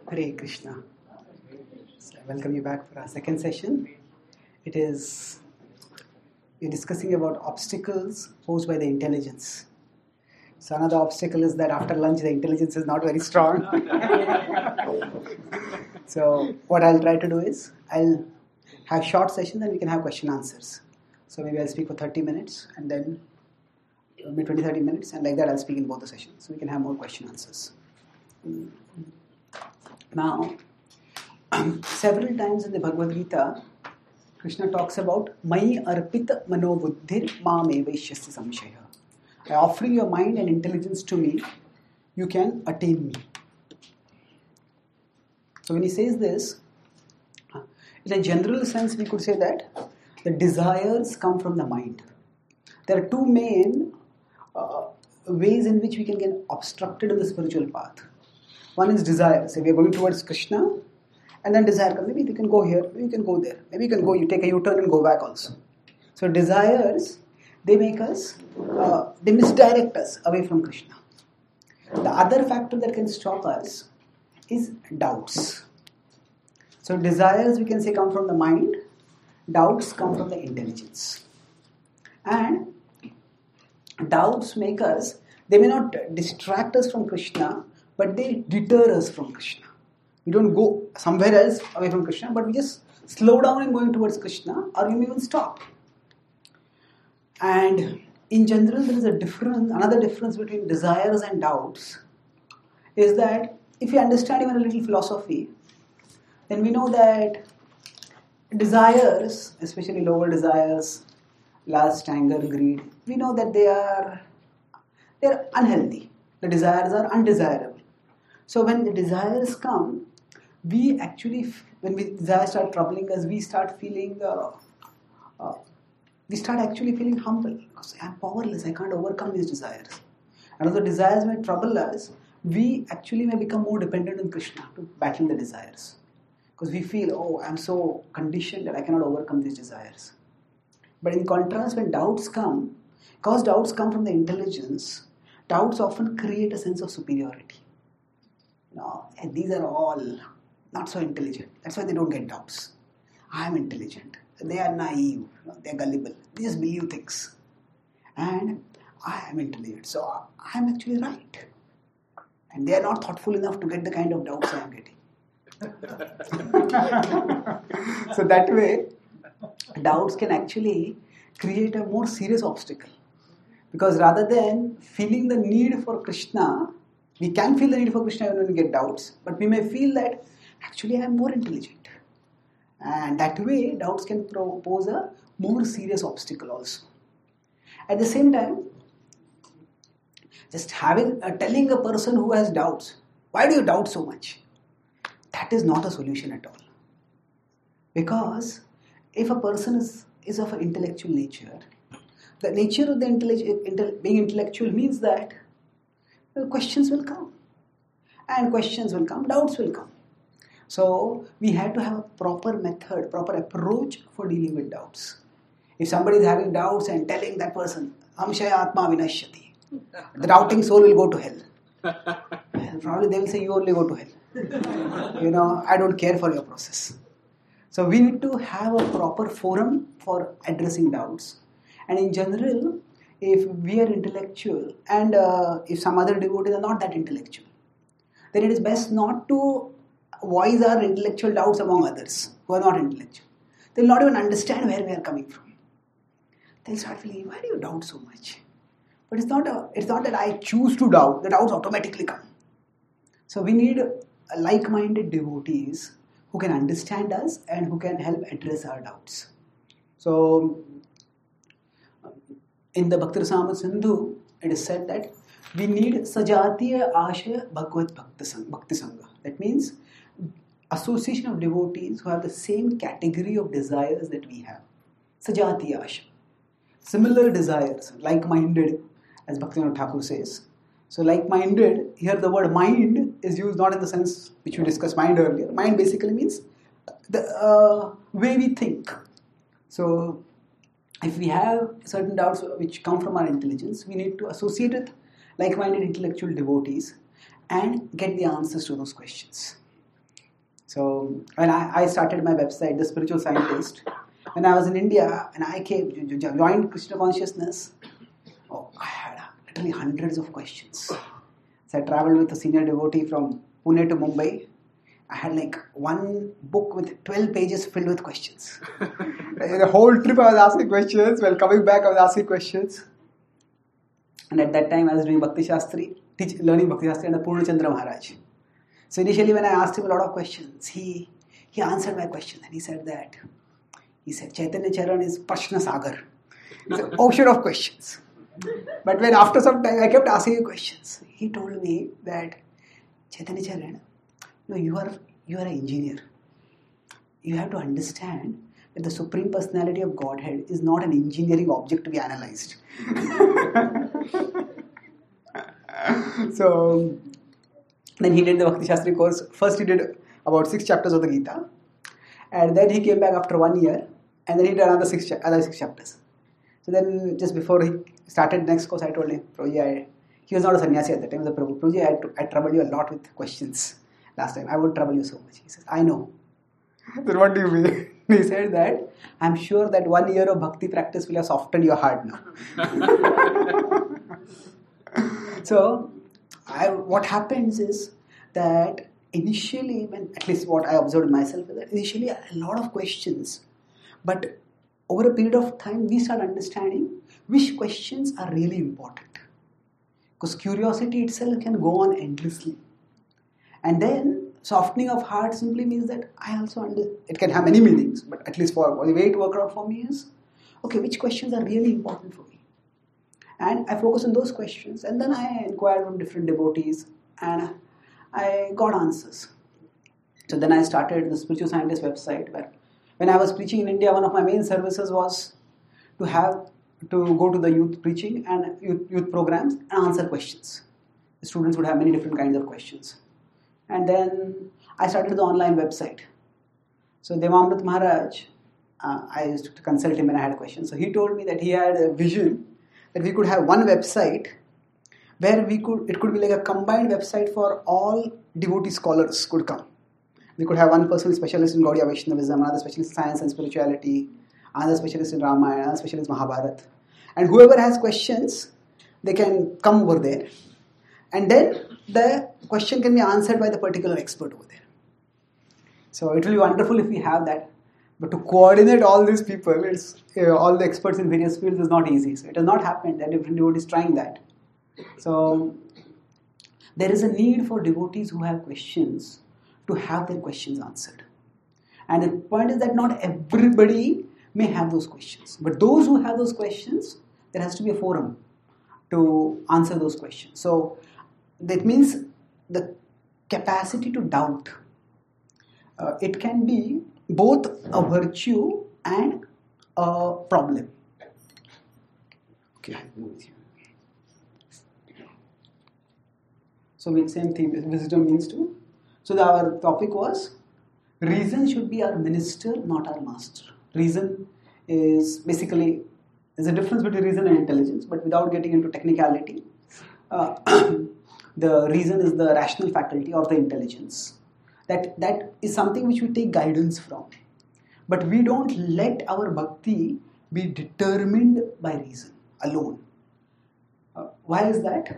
Hare Krishna. So I welcome you back for our second session. We're discussing about obstacles posed by the intelligence. So another obstacle is that after lunch the intelligence is not very strong. So what I'll try to do is I'll have short sessions and we can have question answers. So maybe I'll speak for 30 minutes and then maybe 20-30 minutes, and like that I'll speak in both the sessions. So we can have more question answers. Now, several times in the Bhagavad Gita, Krishna talks about Mai arpita manobuddhir mamevaishyasya samshaya. By offering your mind and intelligence to me, you can attain me. So when he says this, in a general sense, we could say that the desires come from the mind. There are two main ways in which we can get obstructed in the spiritual path. One is desire. Say we are going towards Krishna, and then desire comes. Maybe you can go here, maybe you can go there. Maybe you can go, you take a U-turn and go back also. So desires, they make us, they misdirect us away from Krishna. The other factor that can stop us is doubts. So desires, we can say, come from the mind. Doubts come from the intelligence. And doubts make us, they may not distract us from Krishna, but they deter us from Krishna. We don't go somewhere else away from Krishna, but we just slow down in going towards Krishna, or we may even stop. And in general, there is another difference between desires and doubts, is that if you understand even a little philosophy, then we know that desires, especially lower desires, lust, anger, greed, we know that they're unhealthy. The desires are undesirable. So when the desires come, when desires start troubling us, we start actually feeling humble, because I'm powerless, I can't overcome these desires. And although desires may trouble us, we actually may become more dependent on Krishna to battle the desires. Because we feel, I'm so conditioned that I cannot overcome these desires. But in contrast, when doubts come, because doubts come from the intelligence, doubts often create a sense of superiority. And these are all not so intelligent. That's why they don't get doubts. I am intelligent. They are naive. They are gullible. They just believe things. And I am intelligent. So I am actually right. And they are not thoughtful enough to get the kind of doubts I am getting. So that way, doubts can actually create a more serious obstacle. Because rather than feeling the need for Krishna, we can feel the need for Krishna when we get doubts, but we may feel that actually I am more intelligent. And that way, doubts can pose a more serious obstacle also. At the same time, just telling a person who has doubts, why do you doubt so much? That is not a solution at all. Because if a person is of an intellectual nature, the nature of the being intellectual means that questions will come. And questions will come, doubts will come. So we have to have a proper method, proper approach for dealing with doubts. If somebody is having doubts and telling that person, Amshaya Atma Vinashyati, the doubting soul will go to hell. And probably they will say, you only go to hell. I don't care for your process. So we need to have a proper forum for addressing doubts. And in general, if we are intellectual and if some other devotees are not that intellectual, then it is best not to voice our intellectual doubts among others who are not intellectual. They will not even understand where we are coming from. They'll start feeling, why do you doubt so much? But it's not that I choose to doubt, the doubts automatically come. So we need like-minded devotees who can understand us and who can help address our doubts. So in the Bhakti Rasamrita Sindhu, it is said that we need Sajatiya Ashaya Bhagavad Bhakti Sangha. That means association of devotees who have the same category of desires that we have. Sajatiya Ashaya. Similar desires, like-minded, as Bhaktivinoda Thakur says. So like-minded, here the word mind is used not in the sense which we discussed mind earlier. Mind basically means the way we think. So if we have certain doubts which come from our intelligence, we need to associate with like-minded intellectual devotees and get the answers to those questions. So when I started my website, The Spiritual Scientist, when I was in India and I joined Krishna Consciousness, I had literally hundreds of questions. So I traveled with a senior devotee from Pune to Mumbai. I had like one book with 12 pages filled with questions. The whole trip I was asking questions. While coming back, I was asking questions. And at that time, I was doing Bhakti Shastri, learning Bhakti Shastri under Purna Chandra Maharaj. So initially, when I asked him a lot of questions, he answered my question, and he said Chaitanya Charan is Prashna Sagar. It's an ocean of questions. But when after some time I kept asking him questions, he told me that Chaitanya Charan, no, you are an engineer. You have to understand that the Supreme Personality of Godhead is not an engineering object to be analyzed. So then he did the Bhakti Shastri course. First he did about 6 chapters of the Gita, and then he came back after 1 year, and then he did another 6 chapters. So then just before he started the next course, I told him, Prabhuji, he was not a sannyasi at that time, he was a Prabhu. Prabhuji, I troubled you a lot with questions last time. I won't trouble you so much. He says, I know. Then what do you mean? He said that, I'm sure that 1 year of bhakti practice will have softened your heart now. So, what happens is that initially, at least what I observed myself, is that initially a lot of questions, but over a period of time, we start understanding which questions are really important. Because curiosity itself can go on endlessly. And then, softening of heart simply means that I also understand, it can have many meanings, but at least for the way it worked out for me is, okay, which questions are really important for me? And I focus on those questions, and then I inquired from different devotees, and I got answers. So then I started the Spiritual Scientist website, where when I was preaching in India, one of my main services was to go to the youth preaching and youth programs and answer questions. The students would have many different kinds of questions. And then I started the online website. So Devamrit Maharaj, I used to consult him when I had a question. So he told me that he had a vision that we could have one website where it could be like a combined website for all devotee scholars could come. We could have one person specialist in Gaudiya Vaishnavism, another specialist in science and spirituality, another specialist in Ramayana, another specialist in Mahabharata. And whoever has questions, they can come over there. And then the question can be answered by the particular expert over there. So it will be wonderful if we have that. But to coordinate all these people, all the experts in various fields is not easy. So it has not happened that different devotees trying that. So there is a need for devotees who have questions to have their questions answered. And the point is that not everybody may have those questions. But those who have those questions, there has to be a forum to answer those questions. So that means the capacity to doubt. It can be both a virtue and a problem. Okay. So with same theme, wisdom means to. So our topic was, reason should be our minister, not our master. Reason is basically, there's a difference between reason and intelligence, but without getting into technicality, the reason is the rational faculty or the intelligence. That is something which we take guidance from. But we don't let our bhakti be determined by reason alone. Why is that?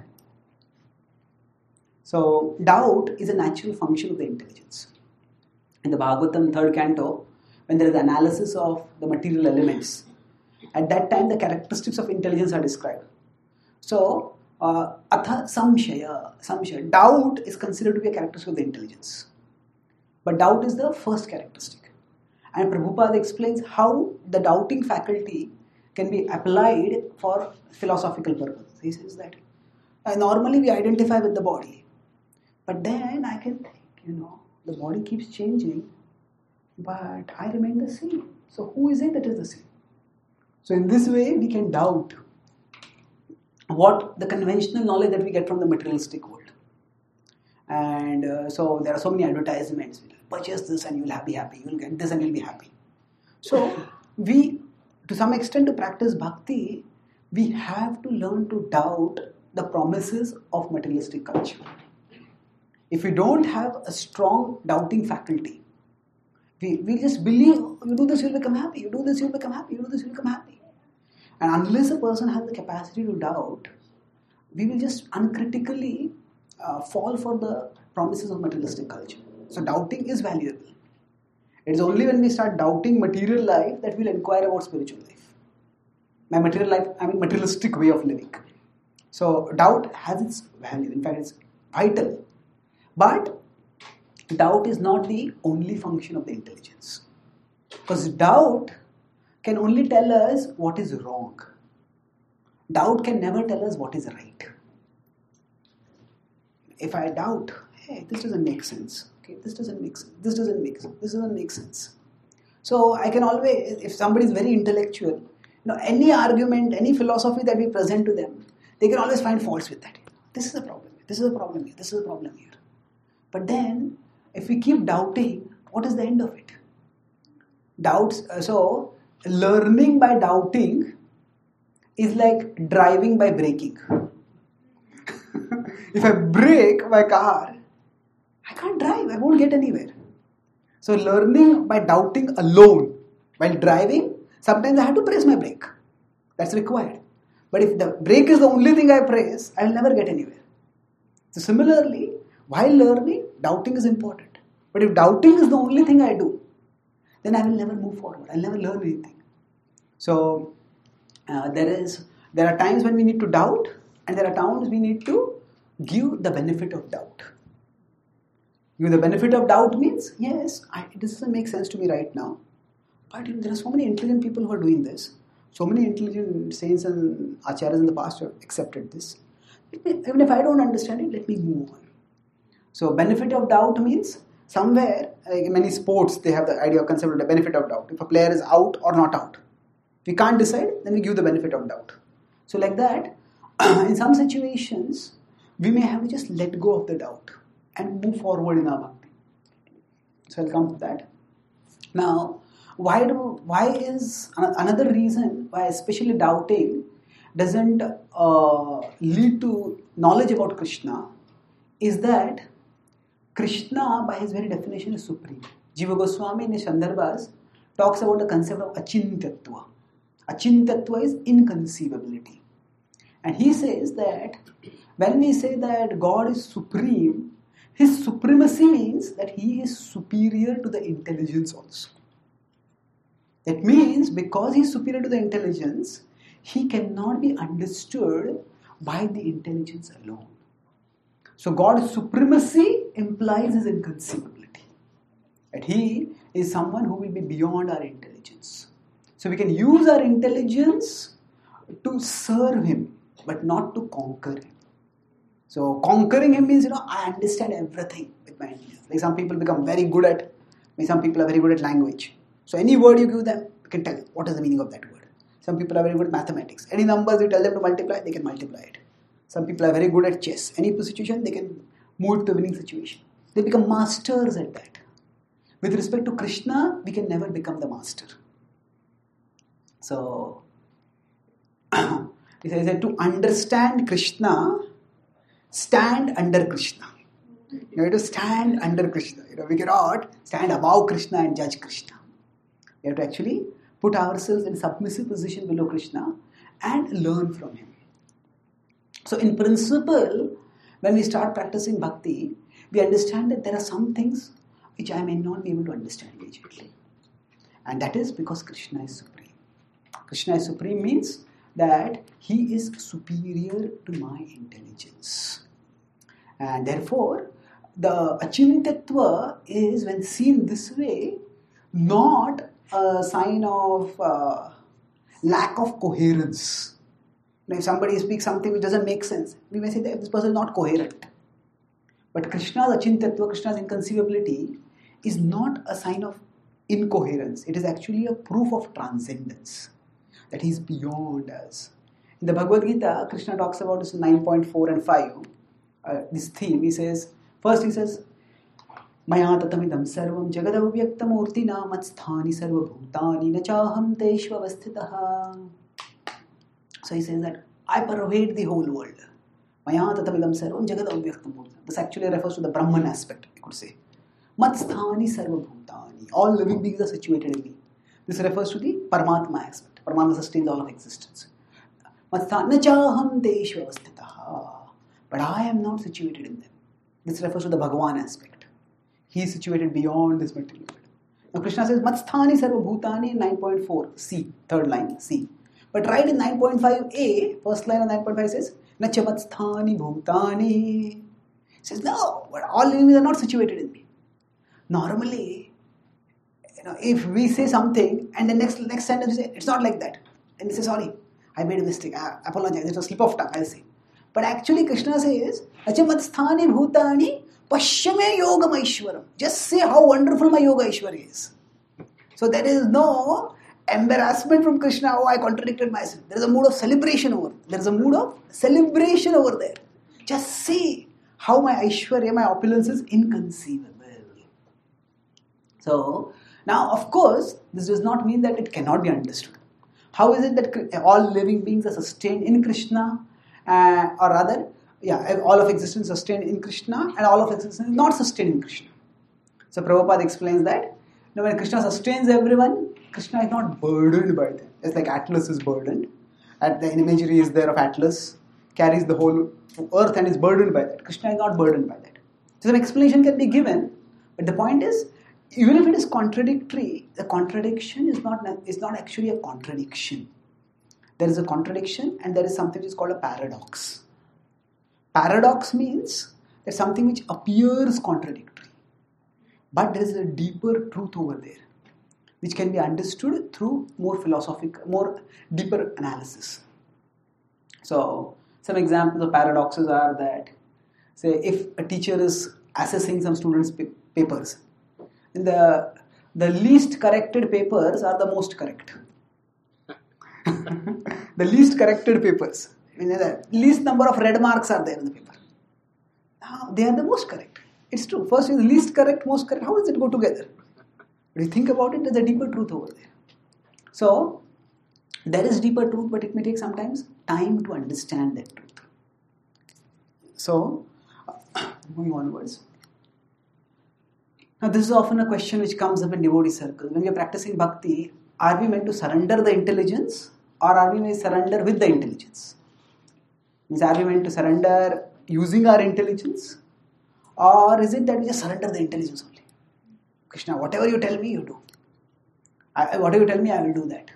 So, doubt is a natural function of the intelligence. In the Bhagavatam 3rd canto, when there is analysis of the material elements, at that time the characteristics of intelligence are described. So, atha samshaya. Doubt is considered to be a characteristic of the intelligence. But doubt is the first characteristic. And Prabhupada explains how the doubting faculty can be applied for philosophical purposes. He says that normally we identify with the body. But then I can think, the body keeps changing, but I remain the same. So who is it that is the same? So in this way, we can doubt what the conventional knowledge that we get from the materialistic world. And so there are so many advertisements. Purchase this and you will be happy. You will get this and you will be happy. So we, to some extent, to practice bhakti, we have to learn to doubt the promises of materialistic culture. If we don't have a strong doubting faculty, we just believe, you do this, you'll become happy. You do this, you'll become happy. You do this, you'll become happy. And unless a person has the capacity to doubt, we will just uncritically fall for the promises of materialistic culture. So doubting is valuable. It is only when we start doubting material life that we'll inquire about spiritual life. By material life, I mean materialistic way of living. So doubt has its value. In fact, it's vital. But doubt is not the only function of the intelligence. Because doubt can only tell us what is wrong. Doubt can never tell us what is right. If I doubt, hey, this doesn't make sense. Okay, this doesn't make sense. This doesn't make sense. This doesn't make sense. So I can always, if somebody is very intellectual, any argument, any philosophy that we present to them, they can always find faults with that. This is a problem. This is a problem here. This is a problem here. But then, if we keep doubting, what is the end of it? Doubts. So learning by doubting is like driving by braking. If I brake my car, I can't drive. I won't get anywhere. So learning by doubting alone while driving, sometimes I have to press my brake. That's required. But if the brake is the only thing I press, I will never get anywhere. So similarly, while learning, doubting is important. But if doubting is the only thing I do, then I will never move forward. I'll never learn anything. So there are times when we need to doubt, and there are times we need to give the benefit of doubt. Give the benefit of doubt means, yes, this doesn't make sense to me right now. But there are so many intelligent people who are doing this. So many intelligent saints and acharyas in the past have accepted this. Even if I don't understand it, let me move on. So benefit of doubt means somewhere, like in many sports, they have the idea of concept of the benefit of doubt. If a player is out or not out. If we can't decide, then we give the benefit of doubt. So like that, in some situations, we may have to just let go of the doubt and move forward in our bhakti. So I'll come to that. Now, why is another reason why especially doubting doesn't lead to knowledge about Krishna is that Krishna, by his very definition, is supreme. Jiva Goswami in his Sandarbhas talks about the concept of achintatva. Achintatva is inconceivability. And he says that when we say that God is supreme, his supremacy means that he is superior to the intelligence also. That means because he is superior to the intelligence, he cannot be understood by the intelligence alone. So God's supremacy implies his inconceivability. That he is someone who will be beyond our intelligence. So we can use our intelligence to serve him, but not to conquer him. So conquering him means, I understand everything with my intelligence. Like some people become very good at, some people are very good at language. So any word you give them, you can tell what is the meaning of that word. Some people are very good at mathematics. Any numbers you tell them to multiply, they can multiply it. Some people are very good at chess. Any situation, they can move to the winning situation. They become masters at that. With respect to Krishna, we can never become the master. So, he says that to understand Krishna, stand under Krishna. You have to stand under Krishna. We cannot stand above Krishna and judge Krishna. We have to actually put ourselves in submissive position below Krishna and learn from him. So in principle, when we start practicing bhakti, we understand that there are some things which I may not be able to understand immediately. And that is because Krishna is supreme. Krishna is supreme means that he is superior to my intelligence. And therefore, the achintatva is, when seen this way, not a sign of lack of coherence. If somebody speaks something which doesn't make sense, we may say that this person is not coherent. But Krishna's achintatva, Krishna's inconceivability, is not a sign of incoherence. It is actually a proof of transcendence, that he is beyond us. In the Bhagavad Gita, Krishna talks about this 9.4 and 5, this theme. He says, Maya tatamidam sarvam jagadavyaktamurtina matsthani sarvabhutani nachaham teshvavasthitaha. So he says that I pervade the whole world. Maya tatamidam sarvam jagad avyaktam bhutam. This actually refers to the Brahman aspect, you could say. Matsthani sarva bhutani. All living beings are situated in me. This refers to the Paramatma aspect. Paramatma sustains all of existence. Matsthani chaham deshu avasthitaha. But I am not situated in them. This refers to the Bhagavan aspect. He is situated beyond this material world. Now Krishna says, Matsthani sarva bhutani in 9.4, C, third line, C. But right in 9.5a, first line of 9.5 says, Nacha matsthani bhutani. He says, no, but all living beings are not situated in me. Normally, if we say something and the next sentence we say, it's not like that. And we say, sorry, I made a mistake, I apologize, it's a slip of tongue, I'll say. But actually Krishna says, Nacha matsthani bhutani pashyame yogam aishwaram. Just say how wonderful my yoga aishwarya is. So there is no embarrassment from Krishna, oh I contradicted myself. There is a mood of celebration over there. There is a mood of celebration over there. Just see how my aishwarya, my opulence is inconceivable. So, now of course, this does not mean that it cannot be understood. How is it that all living beings are sustained in Krishna? Or rather, all of existence is sustained in Krishna and all of existence is not sustained in Krishna. So Prabhupada explains that when Krishna sustains everyone, Krishna is not burdened by them. It's like Atlas is burdened. The imagery is there of Atlas, carries the whole earth and is burdened by that. Krishna is not burdened by that. So an explanation can be given, but the point is, even if it is contradictory, the contradiction is not actually a contradiction. There is a contradiction and there is something which is called a paradox. Paradox means that something which appears contradictory, but there is a deeper truth over there, which can be understood through more deeper analysis. So, some examples of paradoxes are that, say, if a teacher is assessing some students' papers, the least corrected papers are the most correct. The least corrected papers, the least number of red marks are there in the paper. Now, they are the most correct. It's true. First is least correct, most correct. How does it go together? But you think about it, there's a deeper truth over there. So, there is deeper truth, but it may take sometimes time to understand that truth. So, moving onwards. Now, this is often a question which comes up in devotee circles. When we are practicing bhakti, are we meant to surrender the intelligence or are we meant to surrender with the intelligence? Means, are we meant to surrender using our intelligence or is it that we just surrender the intelligence only? Krishna, whatever you tell me, you do. Whatever you tell me, I will do that.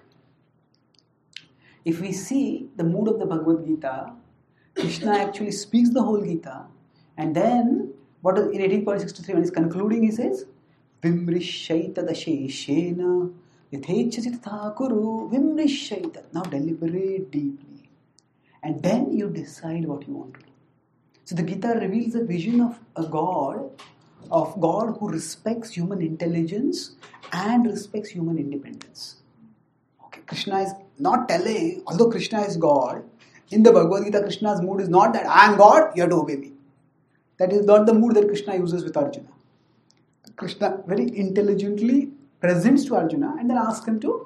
If we see the mood of the Bhagavad Gita, Krishna actually speaks the whole Gita and then in 18.63 when he's concluding, he says, Vimrishaita dasheshena yathechasi tatha kuru vimrishaita. Now deliberate deeply. And then you decide what you want to do. So the Gita reveals a vision of a God who respects human intelligence and respects human independence. Okay, Krishna is not telling, although Krishna is God, in the Bhagavad Gita, Krishna's mood is not that I am God, you have to obey me. That is not the mood that Krishna uses with Arjuna. Krishna very intelligently presents to Arjuna and then asks him to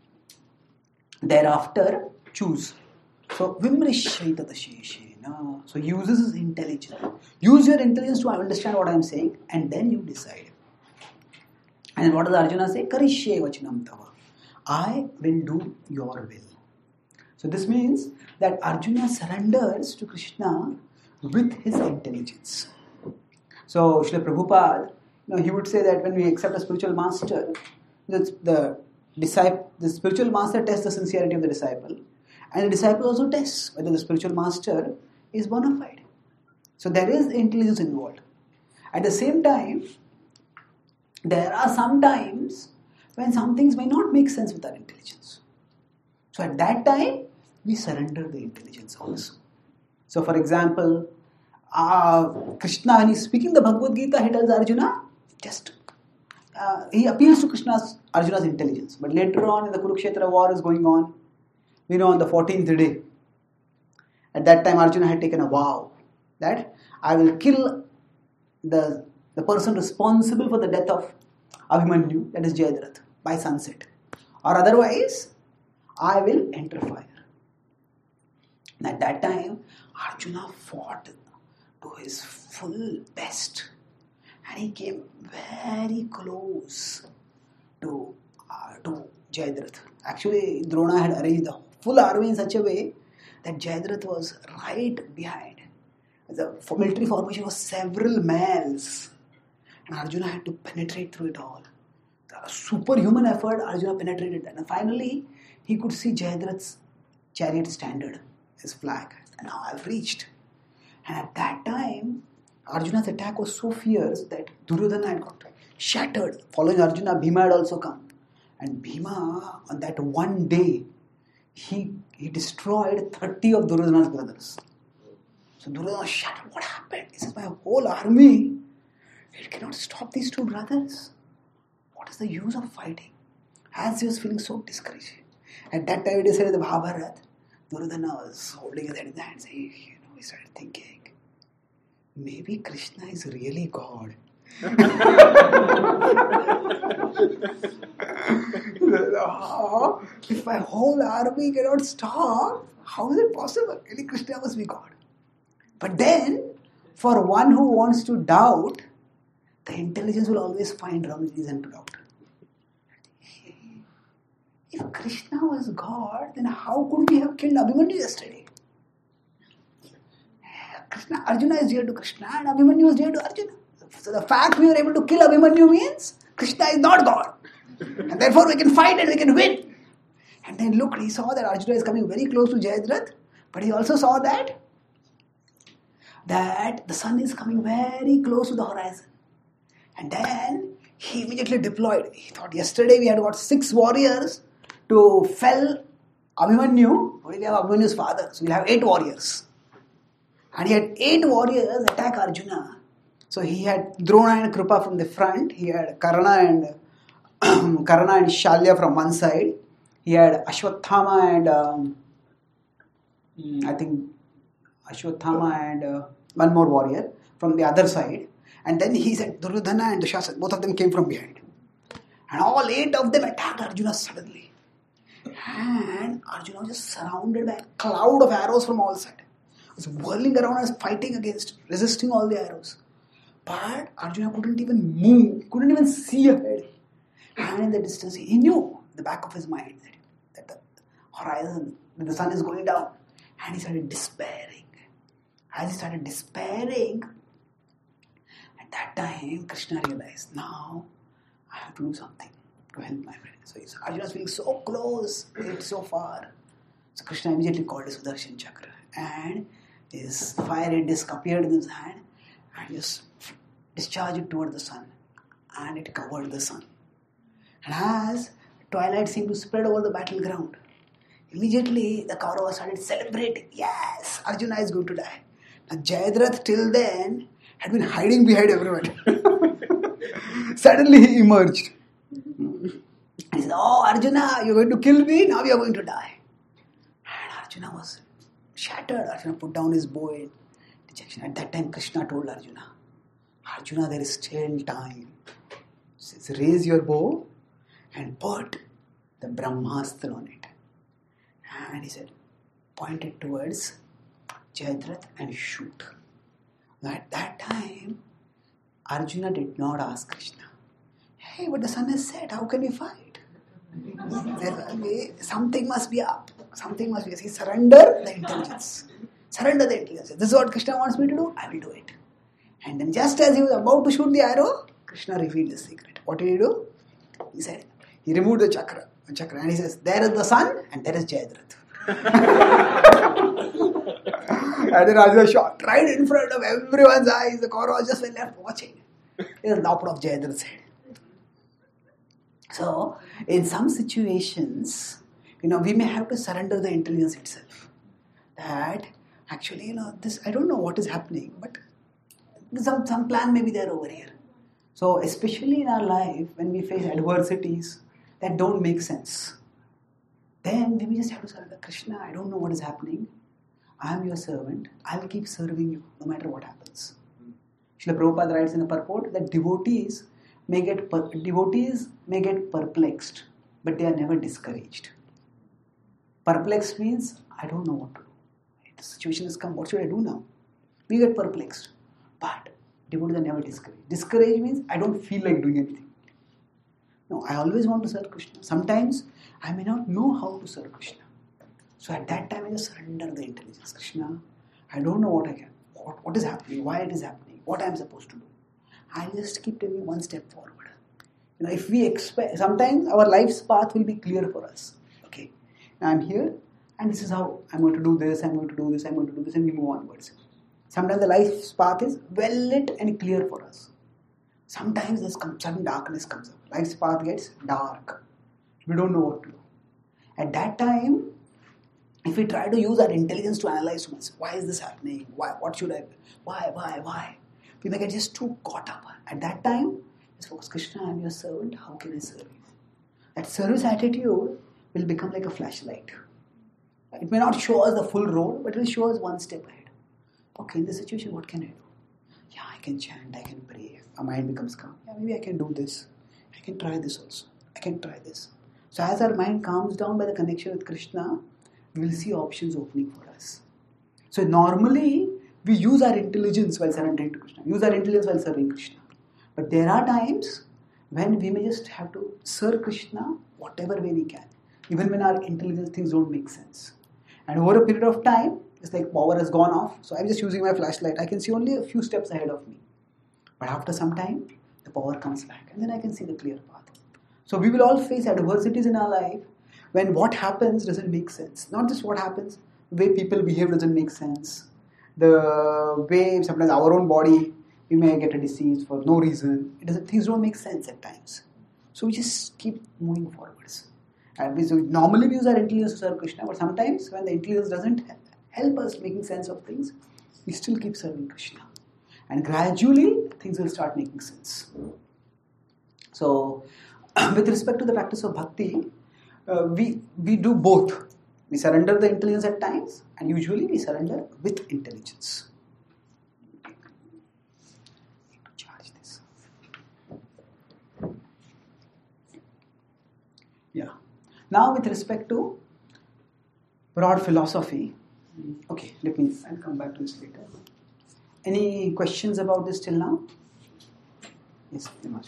thereafter choose. So, Vimrishaita dasheshena. So, he uses his intelligence. Use your intelligence to understand what I am saying and then you decide. And what does Arjuna say? Karishye vachanam tava. I will do your will. So, this means that Arjuna surrenders to Krishna with his intelligence. So, Srila Prabhupada, he would say that when we accept a spiritual master, the spiritual master tests the sincerity of the disciple, and the disciple also tests whether the spiritual master is bona fide. So, there is intelligence involved. At the same time, there are some times when some things may not make sense with our intelligence. So, at that time, we surrender the intelligence also. So, for example, Krishna, when he is speaking the Bhagavad Gita, he tells Arjuna, he appeals to Arjuna's intelligence. But later on, in the Kurukshetra war is going on, on the 14th day, at that time Arjuna had taken a vow that I will kill the person responsible for the death of Abhimanyu, that is Jayadratha, by sunset. Or otherwise, I will enter fire. At that time, Arjuna fought to his full best. And he came very close to Jayadratha. Actually, Drona had arranged the full army in such a way that Jayadratha was right behind. The military formation was several miles. And Arjuna had to penetrate through it all. The superhuman effort, Arjuna penetrated that. And finally, he could see Jayadratha's chariot standard, his flag. And now I've reached. And at that time, Arjuna's attack was so fierce that Duryodhana had got shattered. Following Arjuna, Bhima had also come. And Bhima, on that one day, he destroyed 30 of Duryodhana's brothers. So Duryodhana was shattered. What happened? He says, my whole army, it cannot stop these two brothers. What is the use of fighting? As he was feeling so discouraged. At that time, it is said in the Mahabharata, Duryodhana was holding his head in the hands. He started thinking, maybe Krishna is really God. If my whole army cannot stop, how is it possible? Really, Krishna must be God. But then, for one who wants to doubt, the intelligence will always find wrong reason to doubt. If Krishna was God, then how could we have killed Abhimanyu yesterday? Arjuna is dear to Krishna and Abhimanyu is dear to Arjuna. So the fact we were able to kill Abhimanyu means Krishna is not God. And therefore we can fight and we can win. And then look, he saw that Arjuna is coming very close to Jayadratha, but he also saw that the sun is coming very close to the horizon. And then he immediately deployed. He thought yesterday we had got 6 warriors to fell Abhimanyu. We have Abhimanyu's father, so we'll have 8 warriors. And he had 8 warriors attack Arjuna. So he had Drona and Krupa from the front. He had Karna and Shalya from one side. He had Ashwathama and I think Ashwathama and one more warrior from the other side. And then he said Duryodhana and Dushasana, both of them came from behind. And all 8 of them attacked Arjuna suddenly. And Arjuna was just surrounded by a cloud of arrows from all sides. He was whirling around and fighting against, resisting all the arrows. But Arjuna couldn't even move, couldn't even see ahead. And in the distance, he knew in the back of his mind that the horizon, that the sun is going down. And he started despairing. As he started despairing, at that time, Krishna realized, now I have to do something to help my friend. So Arjuna was feeling so close, yet so far. So Krishna immediately called his Sudarshan Chakra. And his fire disc appeared in his hand and just discharged it toward the sun. And it covered the sun. And as twilight seemed to spread over the battleground, immediately the Kauravas started celebrating. Yes, Arjuna is going to die. Now Jayadratha till then had been hiding behind everyone. Suddenly he emerged. He said, oh Arjuna, you're going to kill me, now you're going to die. And Arjuna was shattered. Arjuna put down his bow in dejection. At that time Krishna told Arjuna, Arjuna, there is still time. He says, raise your bow and put the Brahmastra on it. And he said, point it towards Jayadratha and shoot. At that time, Arjuna did not ask Krishna, hey, but the sun has set, how can we fight? Something must be up. Something must be. He surrender the intelligence. Surrender the intelligence. This is what Krishna wants me to do, I will do it. And then just as he was about to shoot the arrow, Krishna revealed the secret. What did he do? He said, he removed the chakra and he says, there is the sun and there is Jayadratha. And then Arjuna shot right in front of everyone's eyes. The Kauravas just were left watching. He was knocked off Jayadratha's head. So, in some situations, we may have to surrender the intelligence itself. That actually, this, I don't know what is happening, but some plan may be there over here. So, especially in our life, when we face adversities that don't make sense, then we just have to surrender. Krishna, I don't know what is happening. I am your servant. I will keep serving you no matter what happens. Srila Prabhupada writes in the purport that devotees may get perplexed, but they are never discouraged. Perplexed means, I don't know what to do. the situation has come, what should I do now? We get perplexed. But devotees are never discouraged. Discouraged means I don't feel like doing anything. No, I always want to serve Krishna. Sometimes I may not know how to serve Krishna. So at that time I just surrender the intelligence. Krishna, I don't know what I can. What is happening, why it is happening, what I am supposed to do. I just keep taking one step forward. If we expect, sometimes our life's path will be clear for us. Okay, I'm here and this is how I'm going to do this, I'm going to do this, I'm going to do this, and we move onwards. Sometimes the life's path is well lit and clear for us. Sometimes this sudden darkness comes up. Life's path gets dark. We don't know what to do. At that time, if we try to use our intelligence to analyze too much, why is this happening? What should I? Why? We may get just too caught up. At that time, just focus, Krishna, I'm your servant. How can I serve you? That service attitude will become like a flashlight. It may not show us the full road, but it will show us one step ahead. Okay, in this situation, what can I do? Yeah, I can chant, I can pray. Our mind becomes calm. Yeah, maybe I can do this. I can try this also. I can try this. So as our mind calms down by the connection with Krishna, we will see options opening for us. So normally, we use our intelligence while surrendering to Krishna. Use our intelligence while serving Krishna. But there are times when we may just have to serve Krishna whatever way we can. Even when our intelligence things don't make sense. And over a period of time, it's like power has gone off. So I'm just using my flashlight. I can see only a few steps ahead of me. But after some time, the power comes back. And then I can see the clear path. So we will all face adversities in our life when what happens doesn't make sense. Not just what happens, the way people behave doesn't make sense. The way sometimes our own body, we may get a disease for no reason. Things don't make sense at times. So we just keep moving forwards. And normally we use our intelligence to serve Krishna, but sometimes when the intelligence doesn't help us making sense of things, we still keep serving Krishna. And gradually, things will start making sense. So, with respect to the practice of bhakti, we do both. We surrender the intelligence at times, and usually we surrender with intelligence. Charge this. Yeah. Now, with respect to broad philosophy, okay, I'll come back to this later. Any questions about this till now? Yes, Dimash.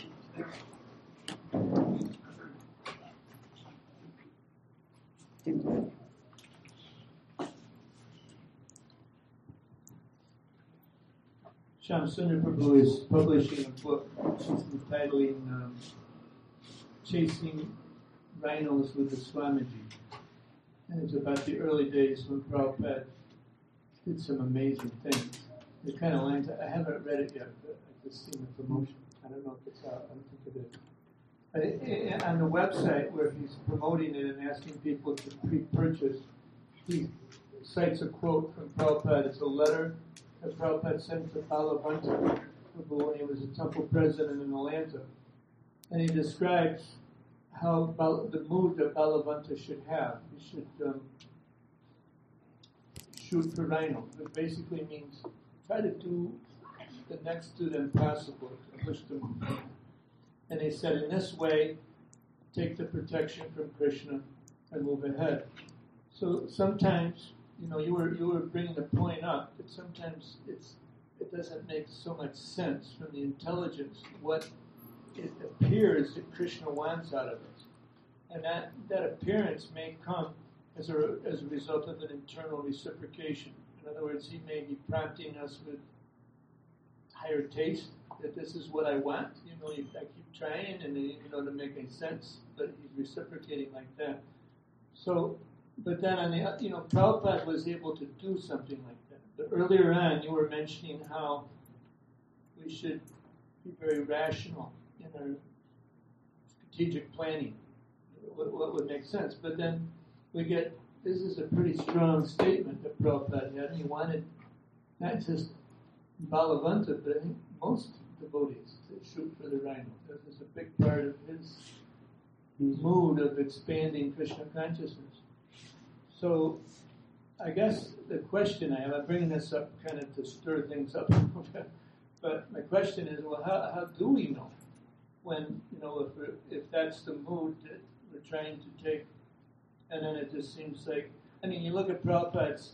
Shamsundar Prabhu is publishing a book which is entitling Chasing Rhinos with the Swamiji. And it's about the early days when Prabhupada did some amazing things. It kind of lines up. I haven't read it yet, but I've just seen the promotion. I don't know if it's out. I don't think it is. But on the website where he's promoting it and asking people to pre-purchase, he cites a quote from Prabhupada. It's a letter that Prabhupada sent to Balavanta when he was a temple president in Atlanta. And he describes how the mood that Balavanta should have. He should shoot for rhino. It basically means try to do the next to the impossible to push them. And he said, in this way, take the protection from Krishna and move ahead. So sometimes, you were bringing the point up that sometimes it doesn't make so much sense from the intelligence what it appears that Krishna wants out of us, and that appearance may come as a result of an internal reciprocation. In other words, he may be prompting us with higher taste that this is what I want. I keep trying, and to make any sense, but he's reciprocating like that. So, but then on the Prabhupada was able to do something like that. But earlier on, you were mentioning how we should be very rational in our strategic planning. What would make sense? But then we get, this is a pretty strong statement that Prabhupada had. He wanted not just Balavanta, but I think most devotees to shoot for the rhino. This is a big part of his mood of expanding Krishna consciousness. So I guess the question I have, I'm bringing this up kind of to stir things up a little bit, but my question is, well, how do we know when, if that's the mood that we're trying to take, and then it just seems like, you look at Prabhupada's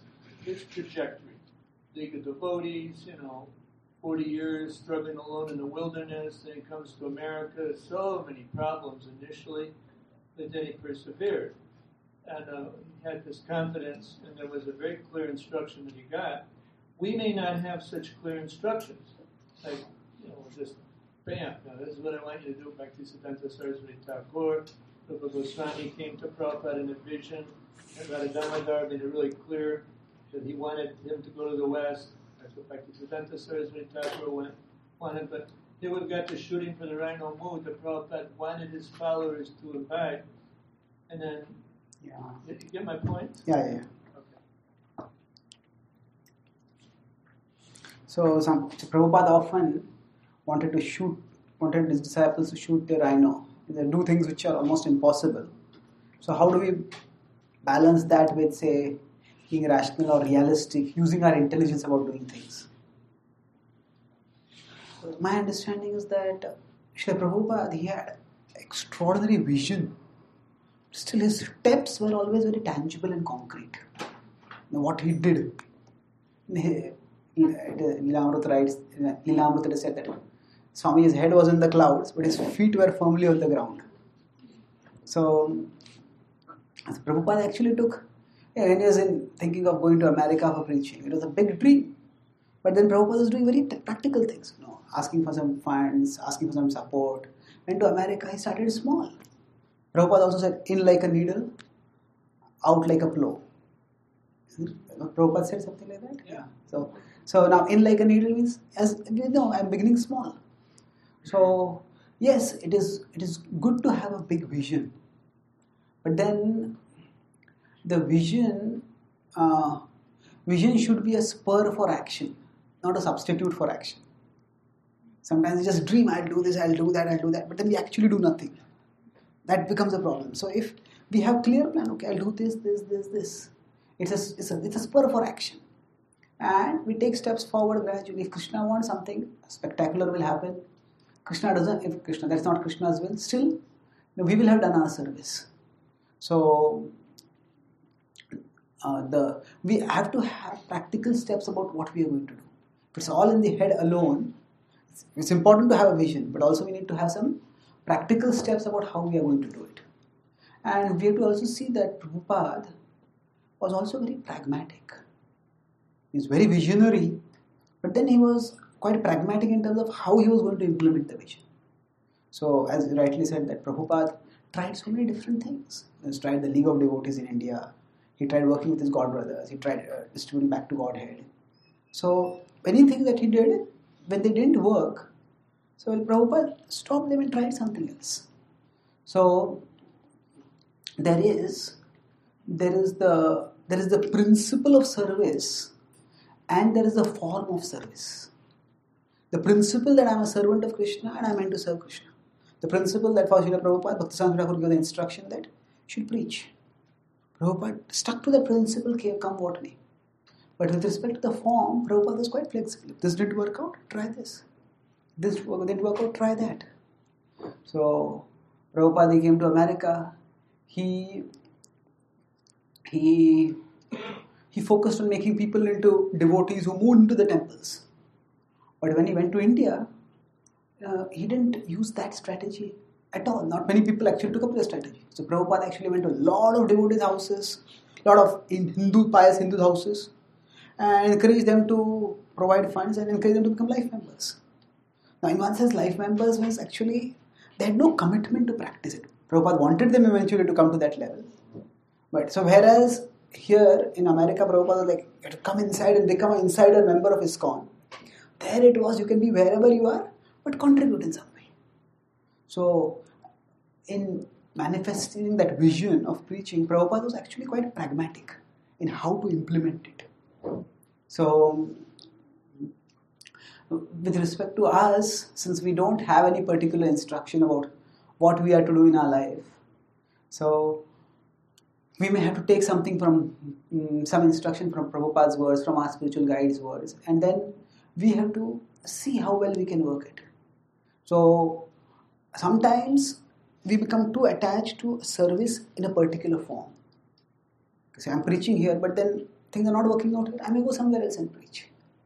his trajectory. League of Devotees, 40 years struggling alone in the wilderness, then he comes to America, so many problems initially, but then he persevered. And he had this confidence, and there was a very clear instruction that he got. We may not have such clear instructions, like, just bam, now this is what I want you to do. Bhaktisiddhanta Saraswati Thakur, Rupa Goswami came to Prabhupada in a vision, and Radha Damodar made it really clear that he wanted him to go to the West. That's what Bhaktisiddhanta Saraswati Thakur wanted, but then we've got the shooting for the Rhino Mood that Prabhupada wanted his followers to invite, and then, did you get my point? Yeah. Okay. So Prabhupada often wanted his disciples to shoot the rhino. They do things which are almost impossible. So how do we balance that with, say, being rational or realistic, using our intelligence about doing things? So my understanding is that Srila Prabhupada, he had extraordinary vision. Still, his steps were always very tangible and concrete. What he did. Lilamrita writes, Lilamrita said that Swami's head was in the clouds, but his feet were firmly on the ground. So Prabhupada actually took, when he was thinking of going to America for preaching, it was a big dream. But then Prabhupada was doing very practical things, asking for some funds, asking for some support. Went to America, he started small. Prabhupada also said, in like a needle, out like a plow. Prabhupada said something like that? Yeah. So now, in like a needle means, I'm beginning small. So, yes, it is good to have a big vision. But then, the vision should be a spur for action, not a substitute for action. Sometimes we just dream, I'll do this, I'll do that, but then we actually do nothing. That becomes a problem. So if we have clear plan, okay, I'll do this. It's a spur for action. And we take steps forward gradually. If Krishna wants something, spectacular will happen. Krishna doesn't, that's not Krishna's will, still, we will have done our service. So, we have to have practical steps about what we are going to do. If it's all in the head alone, it's important to have a vision, but also we need to have some practical steps about how we are going to do it. And we have to also see that Prabhupada was also very pragmatic. He was very visionary, but then he was quite pragmatic in terms of how he was going to implement the vision. So, as you rightly said, that Prabhupada tried so many different things. He tried the League of Devotees in India. He tried working with his God brothers. He tried distributing back to Godhead. So, anything that he did, when they didn't work, so Prabhupada stopped them and tried something else. So, there is the principle of service and there is the form of service. The principle that I am a servant of Krishna and I am meant to serve Krishna. The principle that for Srila Prabhupada, Bhaktisiddhanta Thakur gave the instruction that you should preach. Prabhupada stuck to the principle, come what may. But with respect to the form, Prabhupada was quite flexible. If this didn't work out, try this. This didn't work out, try that. So, Prabhupada came to America. He focused on making people into devotees who moved into the temples. But when he went to India, he didn't use that strategy at all. Not many people actually took up the strategy. So Prabhupada actually went to a lot of devotees' houses, a lot of pious Hindu houses, and encouraged them to provide funds and encouraged them to become life members. Now, in one sense, life members means actually they had no commitment to practice it. Prabhupada wanted them eventually to come to that level. But so whereas here in America, Prabhupada was like, you have to come inside and become an insider member of ISKCON. There it was, you can be wherever you are, but contribute in some way. So, in manifesting that vision of preaching, Prabhupada was actually quite pragmatic in how to implement it. So, with respect to us, since we don't have any particular instruction about what we are to do in our life, so we may have to take something from some instruction from Prabhupada's words, from our spiritual guide's words, and then we have to see how well we can work it. So, sometimes we become too attached to service in a particular form. So, I'm preaching here, but then things are not working out here, I may go somewhere else and preach.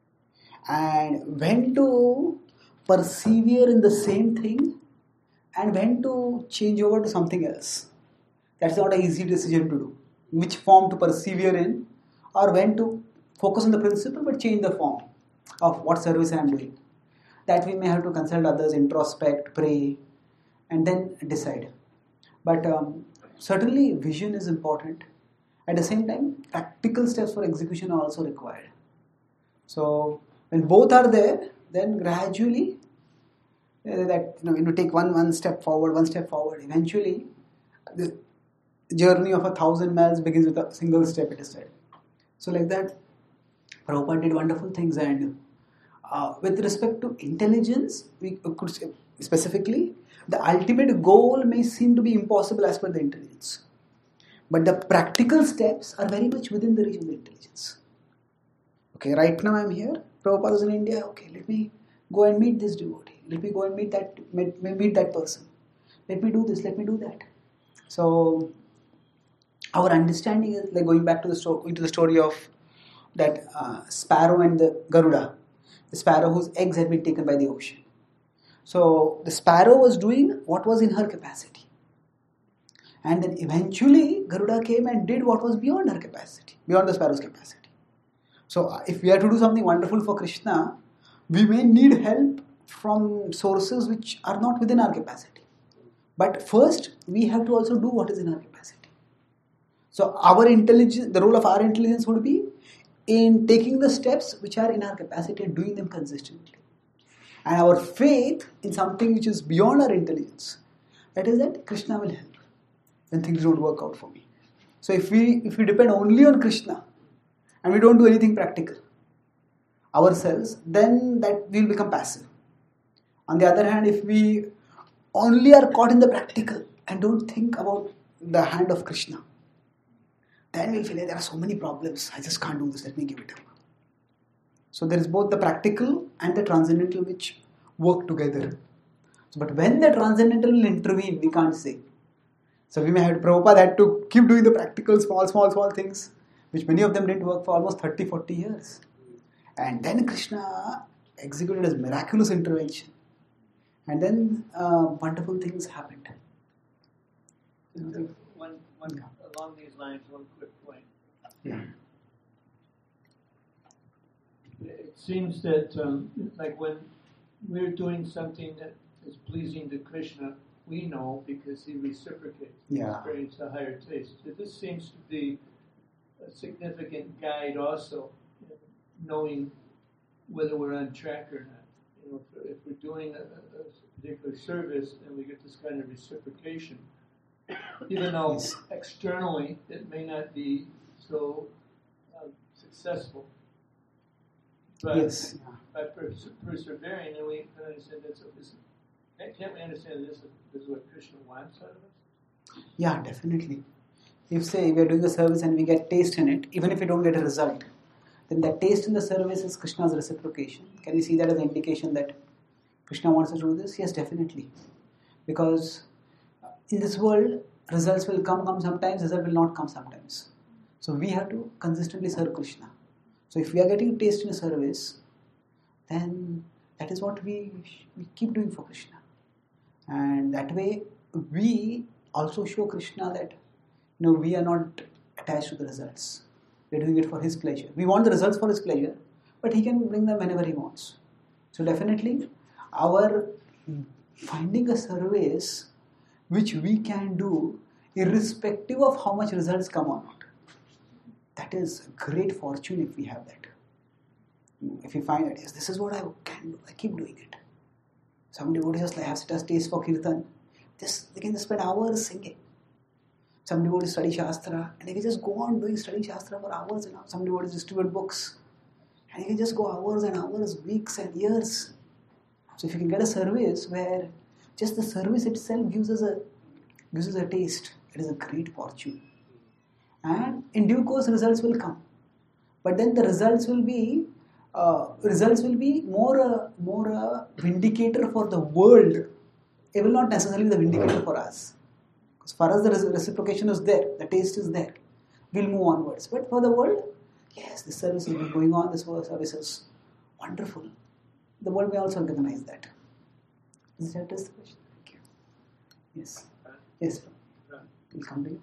And when to persevere in the same thing and when to change over to something else. That's not an easy decision to do. Which form to persevere in, or when to focus on the principle but change the form of what service I am doing. That we may have to consult others, introspect, pray, and then decide. But certainly vision is important. At the same time, practical steps for execution are also required. So when both are there, then gradually when you take one step forward, eventually the journey of 1,000 miles begins with a single step, it is said. So like that, Prabhupada did wonderful things. And with respect to intelligence, we could say specifically, the ultimate goal may seem to be impossible as per the intelligence. But the practical steps are very much within the reach of the intelligence. Okay, right now I am here, Prabhupada is in India, okay, let me go and meet this devotee. Let me go and meet that person. Let me do this, let me do that. So, our understanding is like going back to the story of that sparrow and the Garuda. The sparrow whose eggs had been taken by the ocean. So, the sparrow was doing what was in her capacity. And then eventually, Garuda came and did what was beyond her capacity, beyond the sparrow's capacity. So, if we are to do something wonderful for Krishna, we may need help from sources which are not within our capacity. But first, we have to also do what is in our capacity. So, the role of our intelligence would be in taking the steps which are in our capacity and doing them consistently. And our faith in something which is beyond our intelligence, that is that Krishna will help when things don't work out for me. So, if we depend only on Krishna and we don't do anything practical ourselves, then that we will become passive. On the other hand, if we only are caught in the practical and don't think about the hand of Krishna, then we'll feel like there are so many problems, I just can't do this, let me give it up. So there is both the practical and the transcendental which work together. So, but when the transcendental will intervene, we can't say. So we may have, Prabhupada had to keep doing the practical small things, which many of them didn't work for almost 30-40 years. And then Krishna executed his miraculous intervention. And then wonderful things happened. Along these lines, one quick point. Yeah. It seems that, like when we're doing something that is pleasing to Krishna, we know because he reciprocates, experience a higher taste. So this seems to be a significant guide also, in knowing whether we're on track or not. You know, if we're doing a particular service and we get this kind of reciprocation, even though externally it may not be so successful, but by persevering, and we can understand can't we understand this is what Krishna wants out of us? Yeah, definitely. If say we are doing a service and we get taste in it, even if we don't get a result, then that taste in the service is Krishna's reciprocation. Can we see that as an indication that Krishna wants us to do this? Yes, definitely. Because in this world, results will come sometimes, results will not come sometimes. So we have to consistently serve Krishna. So if we are getting taste in a service, then that is what we keep doing for Krishna. And that way, we also show Krishna that we are not attached to the results. We are doing it for His pleasure. We want the results for His pleasure, but He can bring them whenever He wants. So definitely, our finding a service which we can do irrespective of how much results come or not. That is great fortune if we have that. If we find that, yes, this is what I can do, I keep doing it. Some devotees just have a taste for kirtan. They can just spend hours singing. Some devotees study Shastra and they can just go on doing studying Shastra for hours and hours. Some devotees distribute books and you can just go hours and hours, weeks and years. So if you can get a service where just the service itself gives us a taste, it is a great fortune. And in due course results will come. But then the results will be more a vindicator for the world. It will not necessarily be the vindicator for us. Because for us the reciprocation is there, the taste is there. We'll move onwards. But for the world, yes, this service has been going on, this service is wonderful. The world may also recognize that. Is that the question? Thank you. Yes. Yes. We'll come to you.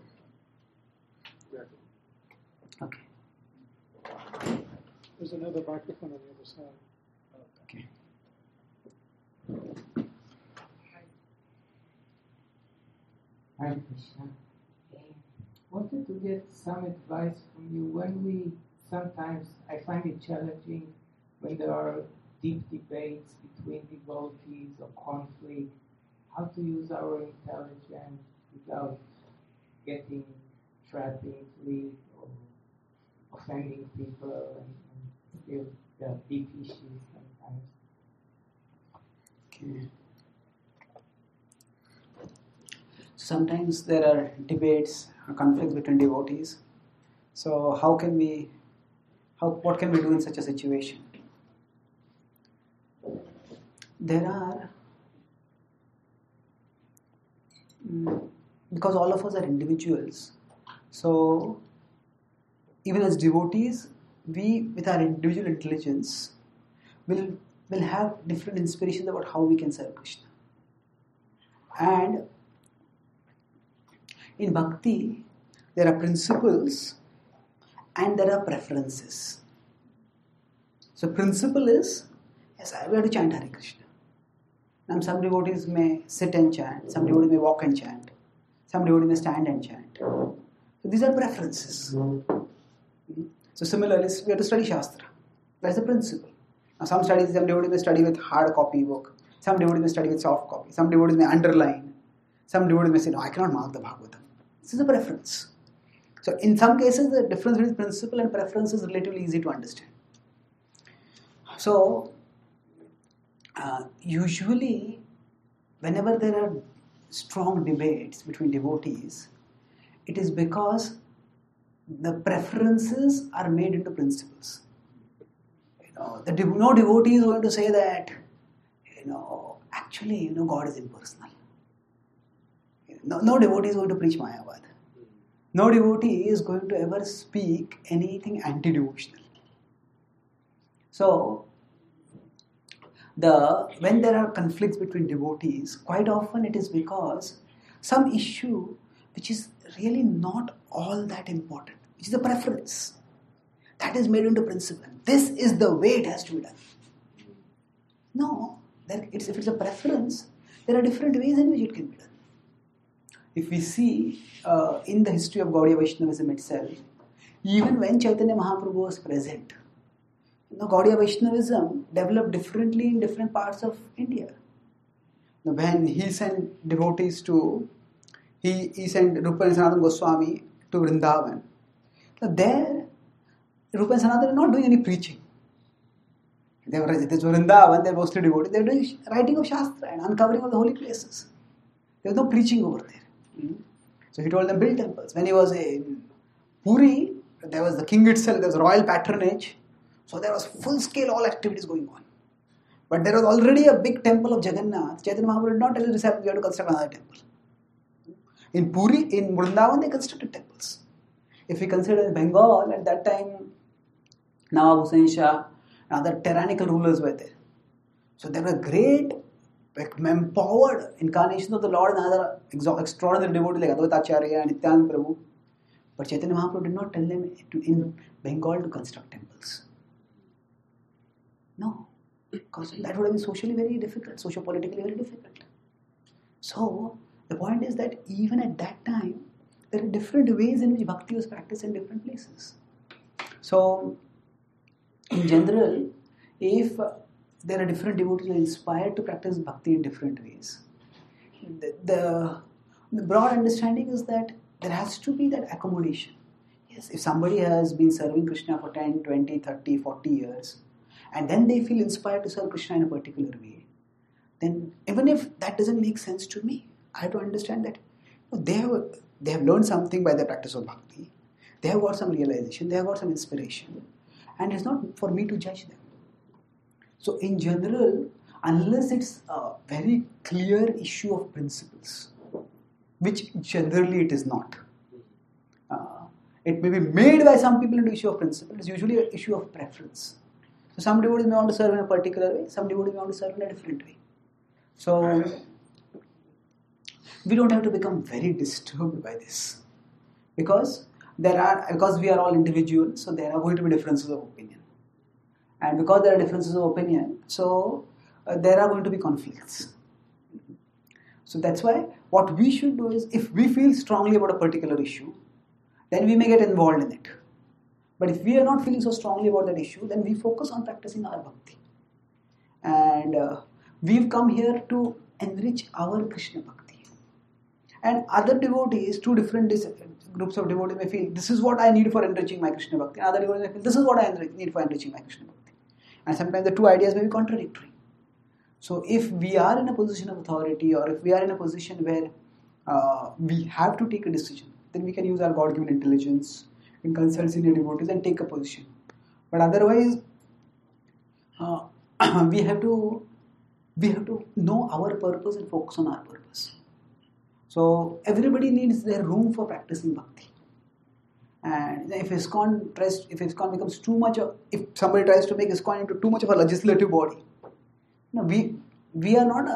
Okay. There's another microphone on the other side. Okay. Hare Krishna. Wanted to get some advice from you. Sometimes I find it challenging when there are deep debates between devotees or conflict, how to use our intelligence without getting trapped into it or offending people, and still there are deep issues sometimes. Okay. Sometimes there are debates or conflicts between devotees. So what can we do in such a situation? There are, because all of us are individuals, so even as devotees, we with our individual intelligence will have different inspirations about how we can serve Krishna. And in bhakti, there are principles and there are preferences. So principle is, yes, we have to chant Hare Krishna. Now some devotees may sit and chant, some devotees may walk and chant, some devotees may stand and chant. So these are preferences. So similarly, we have to study Shastra. That's the principle. Now some devotees may study with hard copy book, some devotees may study with soft copy, some devotees may underline, some devotees may say, no, I cannot mark the Bhagavatam. This is a preference. So in some cases, the difference between principle and preference is relatively easy to understand. So usually, whenever there are strong debates between devotees, it is because the preferences are made into principles. No devotee is going to say that, actually, God is impersonal. No devotee is going to preach Mayavad. No devotee is going to ever speak anything anti-devotional. So, when there are conflicts between devotees, quite often it is because some issue which is really not all that important, which is a preference, that is made into principle. This is the way it has to be done. No, if it's a preference, there are different ways in which it can be done. If we see in the history of Gaudiya Vaishnavism itself, even when Chaitanya Mahaprabhu was present, Gaudiya Vaishnavism developed differently in different parts of India. When he sent devotees he sent Rupa and Sanatana Goswami to Vrindavan. There, Rupa and Sanatana are not doing any preaching. This was Vrindavan, they were mostly devotees. They were doing writing of Shastra and uncovering of the holy places. There was no preaching over there. So he told them, build temples. When he was in Puri, there was the king itself, there was royal patronage. So there was full-scale all activities going on. But there was already a big temple of Jagannath. Chaitanya Mahaprabhu did not tell his disciples, you have to construct another temple. In Puri, in Vrindavan, they constructed temples. If we consider Bengal, at that time, Nawab Hussain Shah and other tyrannical rulers were there. So there were great, empowered incarnations of the Lord and other extraordinary devotees like Advaita Acharya and Nityananda Prabhu. But Chaitanya Mahaprabhu did not tell them in Bengal to construct temples. No, because that would have been socially very difficult, socio-politically very difficult. So, the point is that even at that time, there are different ways in which bhakti was practiced in different places. So, in general, if there are different devotees who are inspired to practice bhakti in different ways, the broad understanding is that there has to be that accommodation. Yes, if somebody has been serving Krishna for 10, 20, 30, 40 years, and then they feel inspired to serve Krishna in a particular way, then even if that doesn't make sense to me, I have to understand that they have learned something by the practice of bhakti, they have got some realization, they have got some inspiration, and it's not for me to judge them. So in general, unless it's a very clear issue of principles, which generally it is not, It may be made by some people into issue of principle. It's usually an issue of preference. So some devotees may want to serve in a particular way, some devotees may want to serve in a different way. So we don't have to become very disturbed by this, because we are all individuals, so there are going to be differences of opinion, and because there are differences of opinion, so there are going to be conflicts. So that's why what we should do is, if we feel strongly about a particular issue, then we may get involved in it. But if we are not feeling so strongly about that issue, then we focus on practicing our bhakti. And we've come here to enrich our Krishna bhakti. And other devotees, two different groups of devotees may feel, this is what I need for enriching my Krishna bhakti. And other devotees may feel, this is what I need for enriching my Krishna bhakti. And sometimes the two ideas may be contradictory. So if we are in a position of authority, or if we are in a position where we have to take a decision, then we can use our God-given intelligence in consult senior devotees and take a position. But otherwise, we have to know our purpose and focus on our purpose. So everybody needs their room for practicing bhakti. And if ISKCON becomes too much, if somebody tries to make ISKCON into too much of a legislative body, we are not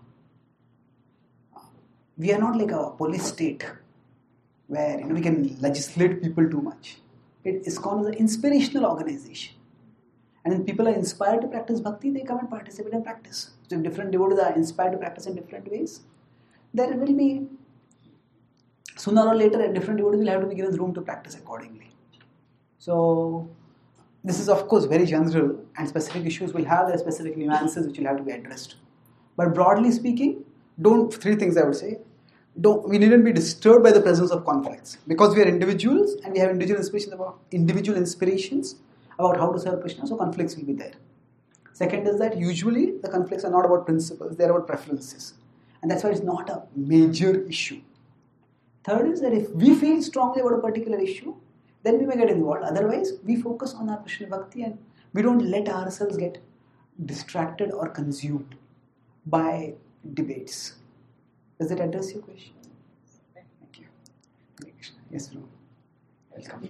like a police state where we can legislate people too much. ISKCON is an inspirational organization, and when people are inspired to practice bhakti, they come and participate in practice. So if different devotees are inspired to practice in different ways, there will be, sooner or later, a different devotee will have to be given room to practice accordingly. So this is of course very general, and specific issues will have their specific nuances which will have to be addressed. But broadly speaking, three things I would say. We needn't be disturbed by the presence of conflicts, because we are individuals and we have individual inspirations about how to serve Krishna, so conflicts will be there. Second is that usually the conflicts are not about principles, they are about preferences, and that's why it's not a major issue. Third is that if we feel strongly about a particular issue, then we may get involved. Otherwise, we focus on our Krishna bhakti and we don't let ourselves get distracted or consumed by debates. Does it address your question? Thank you. Hare Krishna. Yes, Prabhu. Welcome.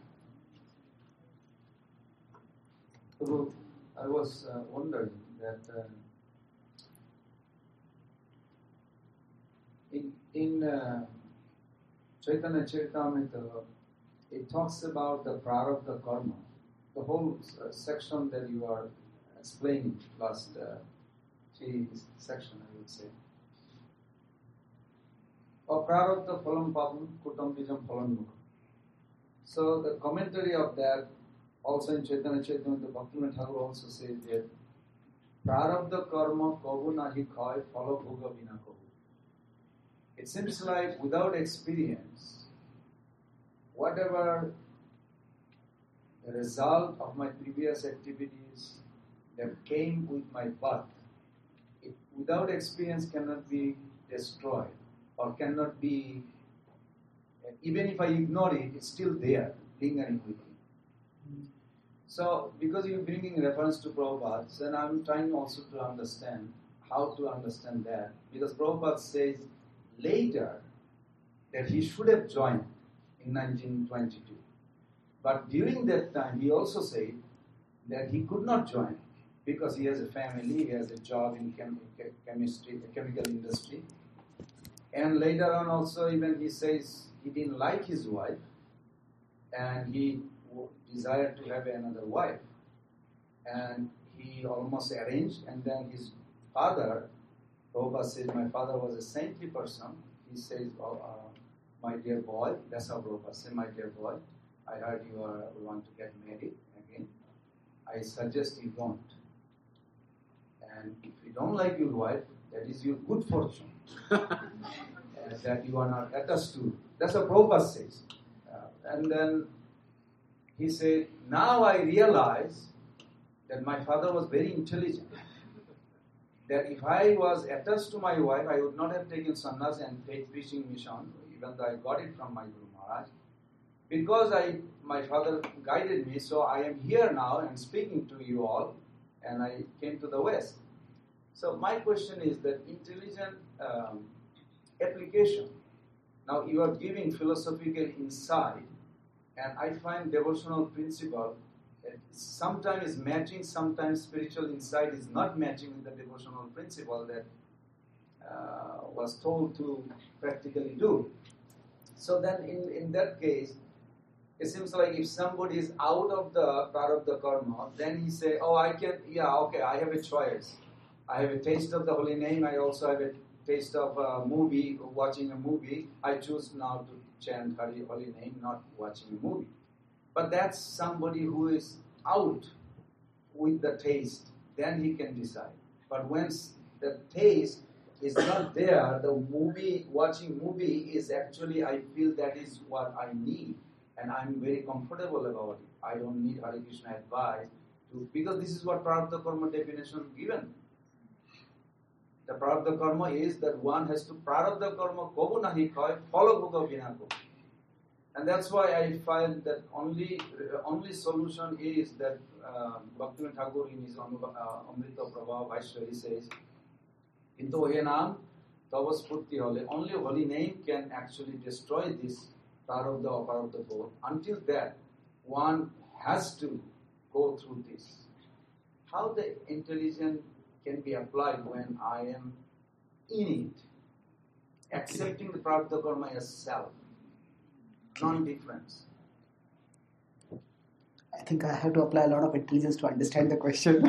Prabhu, I was wondering that in Chaitanya Charitamrita, it talks about the prarabdha karma. The whole section that you are explaining, last three section, I would say. Prarabdha phalam padam kutam bijam phalam mukha. So the commentary of that, also in Chaitanya Charitamrita, Bhaktivinoda Thakur also says that prarabdha karma kavu nahi khai phala bhoga vina kavu. It seems like without experience, whatever the result of my previous activities that came with my birth, without experience cannot be destroyed or cannot be, even if I ignore it, it's still there, lingering with me. So, because you're bringing reference to Prabhupada, then I'm trying also to understand how to understand that. Because Prabhupada says later that he should have joined in 1922. But during that time, he also said that he could not join because he has a family, he has a job in chemical industry. And later on also, even he says he didn't like his wife and he desired to have another wife. And he almost arranged, and then his father, Prabhupada says, my father was a saintly person. He says, my dear boy, that's how Prabhupada said, my dear boy, I heard you want to get married again. I suggest you don't. And if you don't like your wife, that is your good fortune. That you are not attached to. That's what Prabhupada says. And then he said, now I realize that my father was very intelligent. That if I was attached to my wife, I would not have taken sannyas and faith preaching mission, even though I got it from my Guru Maharaj. Because my father guided me, so I am here now and speaking to you all, and I came to the West. So my question is that intelligent application. Now you are giving philosophical insight And I find devotional principle sometimes is matching, sometimes spiritual insight is not matching with the devotional principle that was told to practically do. So then in that case, it seems like if somebody is out of the prarabdha karma, then he say, oh, I have a choice. I have a taste of the holy name, I also have a taste of a movie, watching a movie. I choose now to chant holy name, not watching a movie. But that's somebody who is out with the taste, then he can decide. But once the taste is not there, watching movie is actually, I feel that is what I need. And I'm very comfortable about it. I don't need Hare Krishna advice because this is what prarabdha karma definition given. The prarabdha karma is that one has to prarabdha karma kobo nahi khay, phala bhoga bina ko. And that's why I find that only solution is that Bhaktivinoda Thakur in his Amrita Prabha Bhashya he says, Kintu he naam tava spurti hole. Only holy name can actually destroy this prarabdha or prarabdha both. Until that, one has to go through this. How the intelligence can be applied when I am in it, accepting the prarabdha karma as self, non-difference. I think I have to apply a lot of intelligence to understand the question.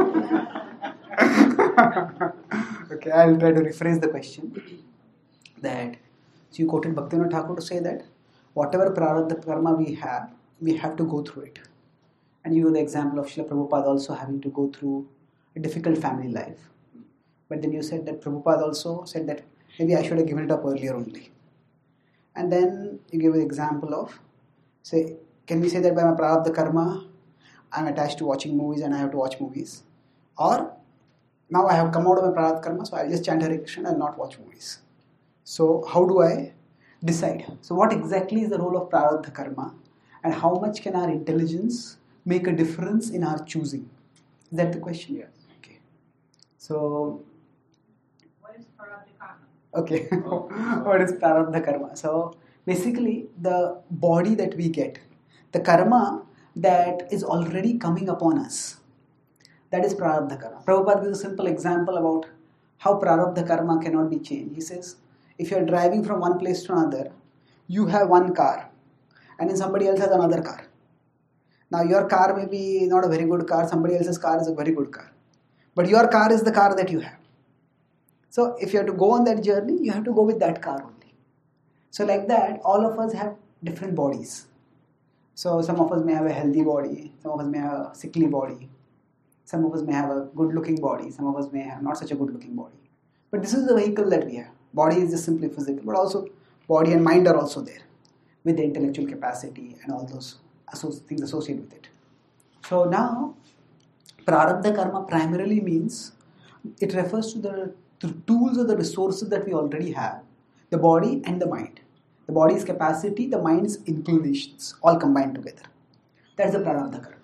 Okay, I'll try to rephrase the question. So you quoted Bhaktivinoda Thakur to say that whatever prarabdha karma we have to go through it. And you know the example of Srila Prabhupada also having to go through a difficult family life. But then you said that Prabhupada also said that maybe I should have given it up earlier only. And then you gave an example of, say, can we say that by my prarabdha karma, I'm attached to watching movies and I have to watch movies? Or, now I have come out of my prarabdha karma, so I'll just chant Hare Krishna and not watch movies. So, how do I decide? So, what exactly is the role of prarabdha karma? And how much can our intelligence make a difference in our choosing? Is that the question? Yes. Okay. So, What is prarabdha karma? okay. What is prarabdha karma? So, basically, the body that we get, the karma that is already coming upon us, that is prarabdha karma. Prabhupada gives a simple example about how prarabdha karma cannot be changed. He says, if you are driving from one place to another, you have one car and then somebody else has another car. Now your car may be not a very good car, somebody else's car is a very good car. But your car is the car that you have. So if you have to go on that journey, you have to go with that car only. So like that, all of us have different bodies. So some of us may have a healthy body, some of us may have a sickly body, some of us may have a good looking body, some of us may have not such a good looking body. But this is the vehicle that we have. Body is just simply physical, but also body and mind are also there with the intellectual capacity and all those things associated with it. So now, prarabdha karma primarily means, it refers to the tools or the resources that we already have, the body and the mind. The body's capacity, the mind's inclinations, all combined together. That's the prarabdha karma.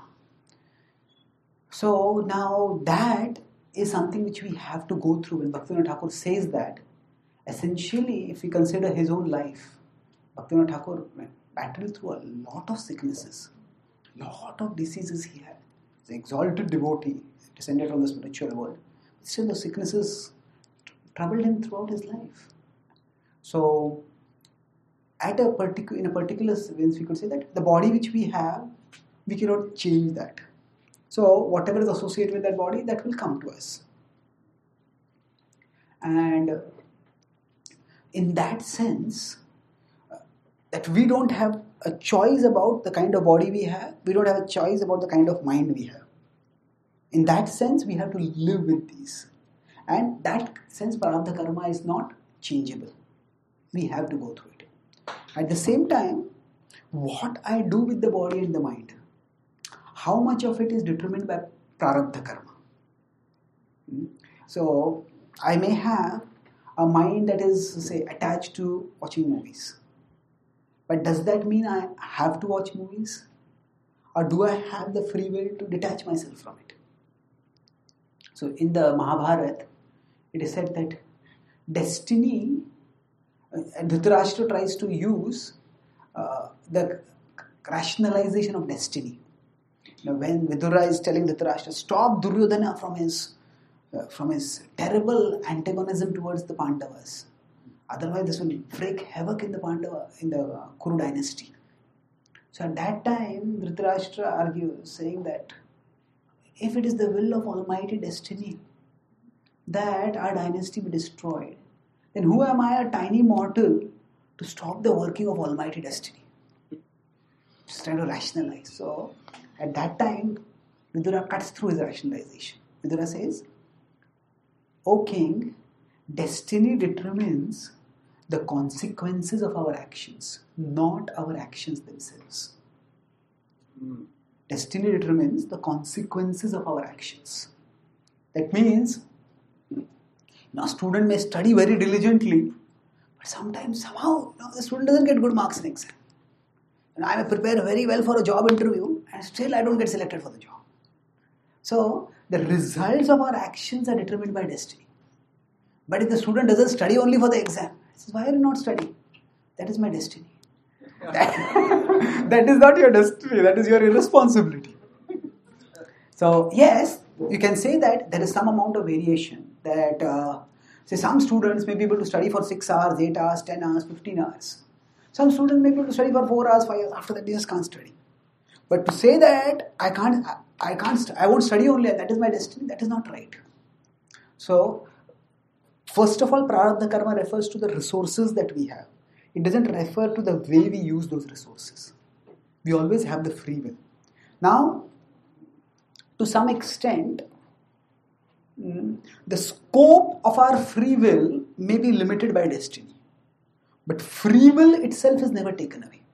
So now that is something which we have to go through. When Bhaktivinoda Thakur says that, essentially, if we consider his own life, Bhaktivinoda Thakur battled through a lot of sicknesses, lot of diseases he had. He's an exalted devotee, descended from the spiritual world. Still, the sicknesses troubled him throughout his life. So, in a particular sense, we could say that the body which we have, we cannot change that. So, whatever is associated with that body, that will come to us. And in that sense, that we don't have a choice about the kind of body we have, we don't have a choice about the kind of mind we have. In that sense, we have to live with these. And that sense, prarabdha karma is not changeable. We have to go through it. At the same time, what I do with the body and the mind, how much of it is determined by prarabdha karma. So, I may have a mind that is, say, attached to watching movies. But does that mean I have to watch movies? Or do I have the free will to detach myself from it? So in the Mahabharata, it is said that destiny, Dhritarashtra tries to use the rationalization of destiny. When Vidura is telling Dhritarashtra, stop Duryodhana from his terrible antagonism towards the Pandavas. Otherwise, this will wreak havoc in the Kuru dynasty. So at that time, Dhritarashtra argues, saying that if it is the will of Almighty Destiny that our dynasty be destroyed, then who am I, a tiny mortal, to stop the working of Almighty Destiny? Just trying to rationalize. So at that time, Vidura cuts through his rationalization. Vidura says, O king, destiny determines the consequences of our actions, not our actions themselves. Destiny determines the consequences of our actions. That means, a student may study very diligently, but sometimes, somehow, the student doesn't get good marks in exam. And I may prepare very well for a job interview, and still I don't get selected for the job. So, the results of our actions are determined by destiny. But if the student doesn't study only for the exam, he says, why are you not studying? That is my destiny. That is not your destiny, that is your irresponsibility. So, yes, you can say that there is some amount of variation. That, say, some students may be able to study for 6 hours, 8 hours, 10 hours, 15 hours. Some students may be able to study for 4 hours, 5 hours. After that, they just can't study. But to say that I won't study only, that is my destiny, that is not right. So, first of all, Prarabdha Karma refers to the resources that we have. It doesn't refer to the way we use those resources. We always have the free will. Now, to some extent, the scope of our free will may be limited by destiny. But free will itself is never taken away.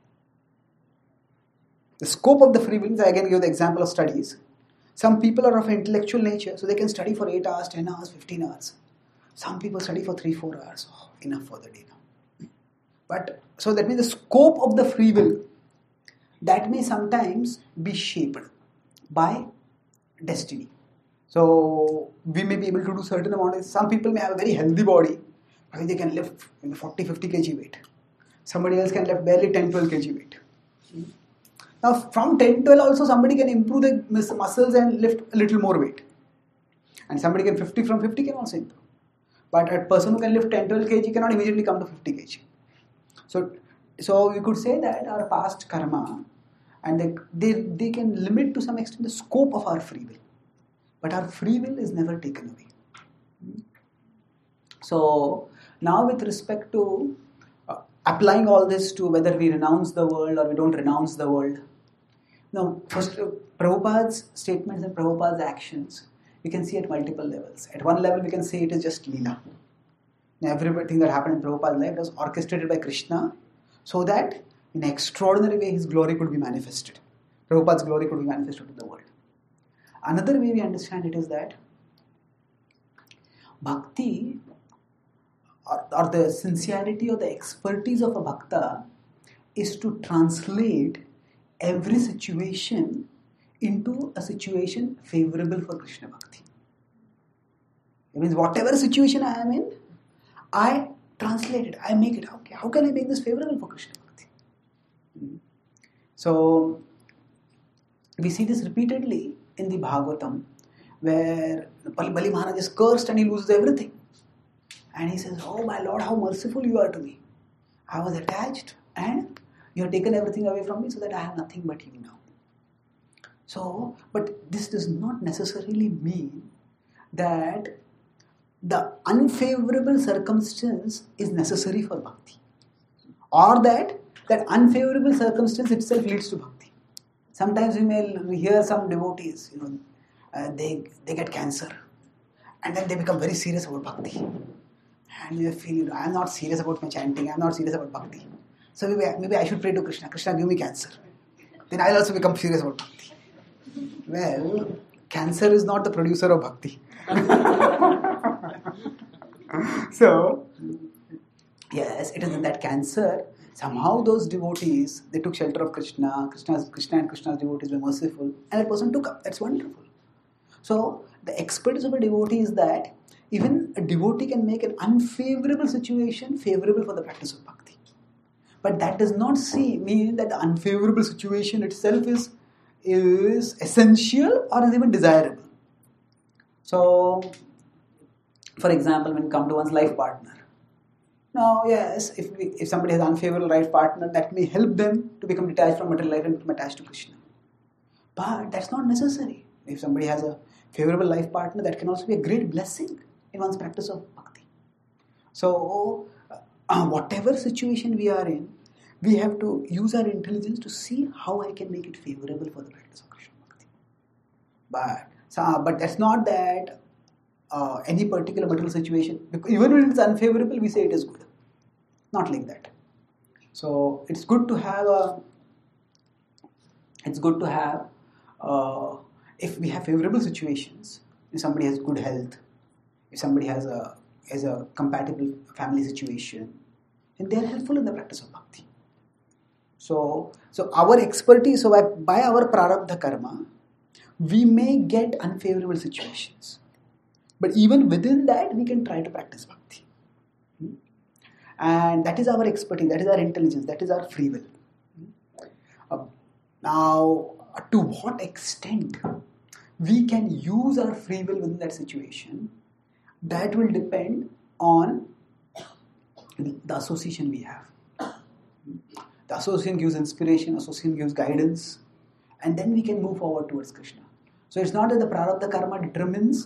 The scope of the free will, I again give the example of studies. Some people are of intellectual nature, so they can study for 8 hours, 10 hours, 15 hours. Some people study for 3-4 hours. Oh, enough for the day now. But, so that means the scope of the free will, that may sometimes be shaped by destiny. So, we may be able to do certain amount of, some people may have a very healthy body, they can lift 40-50 kg weight. Somebody else can lift barely 10-12 kg weight. Now, from 10-12 also somebody can improve the muscles and lift a little more weight. And somebody can from 50 can also improve. But a person who can lift 10-12 kg cannot immediately come to 50 kg. So you could say that our past karma, and they can limit to some extent the scope of our free will. But our free will is never taken away. So now with respect to applying all this to whether we renounce the world or we don't renounce the world. Now, first, Prabhupada's statements and Prabhupada's actions, we can see at multiple levels. At one level, we can say it is just Leela. Now, everything that happened in Prabhupada's life was orchestrated by Krishna so that in an extraordinary way his glory could be manifested. Prabhupada's glory could be manifested to the world. Another way we understand it is that bhakti or the sincerity or the expertise of a bhakta is to translate every situation into a situation favorable for Krishna bhakti. It means whatever situation I am in, I translate it, I make it. Okay, how can I make this favorable for Krishna bhakti? So, we see this repeatedly in the Bhagavatam, where Bali Maharaj is cursed and he loses everything. And he says, oh my Lord, how merciful you are to me. I was attached and you have taken everything away from me so that I have nothing but you now. So, but this does not necessarily mean that the unfavorable circumstance is necessary for bhakti. Or that unfavorable circumstance itself leads to bhakti. Sometimes we hear some devotees, they get cancer and then they become very serious about bhakti. And you feel, I am not serious about my chanting, I am not serious about bhakti. So maybe I should pray to Krishna, Krishna give me cancer. Then I will also become serious about bhakti. Well, cancer is not the producer of bhakti. So, yes, it is in that cancer, somehow those devotees, they took shelter of Krishna and Krishna's devotees were merciful, and that person took up. That's wonderful. So, the expertise of a devotee is that even a devotee can make an unfavorable situation favorable for the practice of bhakti. But that does not mean that the unfavorable situation itself is essential or is even desirable. So, for example, when you come to one's life partner, now, yes, if somebody has an unfavorable life partner, that may help them to become detached from material life and become attached to Krishna. But that's not necessary. If somebody has a favorable life partner, that can also be a great blessing in one's practice of bhakti. So, whatever situation we are in, we have to use our intelligence to see how I can make it favorable for the practice of Krishna bhakti. But that's not that any particular material situation, even when it's unfavorable, we say it is good. Not like that. So it's good to have if we have favorable situations, if somebody has good health, if somebody has a compatible family situation, and they are helpful in the practice of bhakti. So our expertise, by our prarabdha karma, we may get unfavorable situations. But even within that, we can try to practice bhakti. And that is our expertise, that is our intelligence, that is our free will. Now, to what extent we can use our free will within that situation, that will depend on the association we have. The association gives inspiration, association gives guidance, and then we can move forward towards Krishna. So it's not that the prarabdha karma determines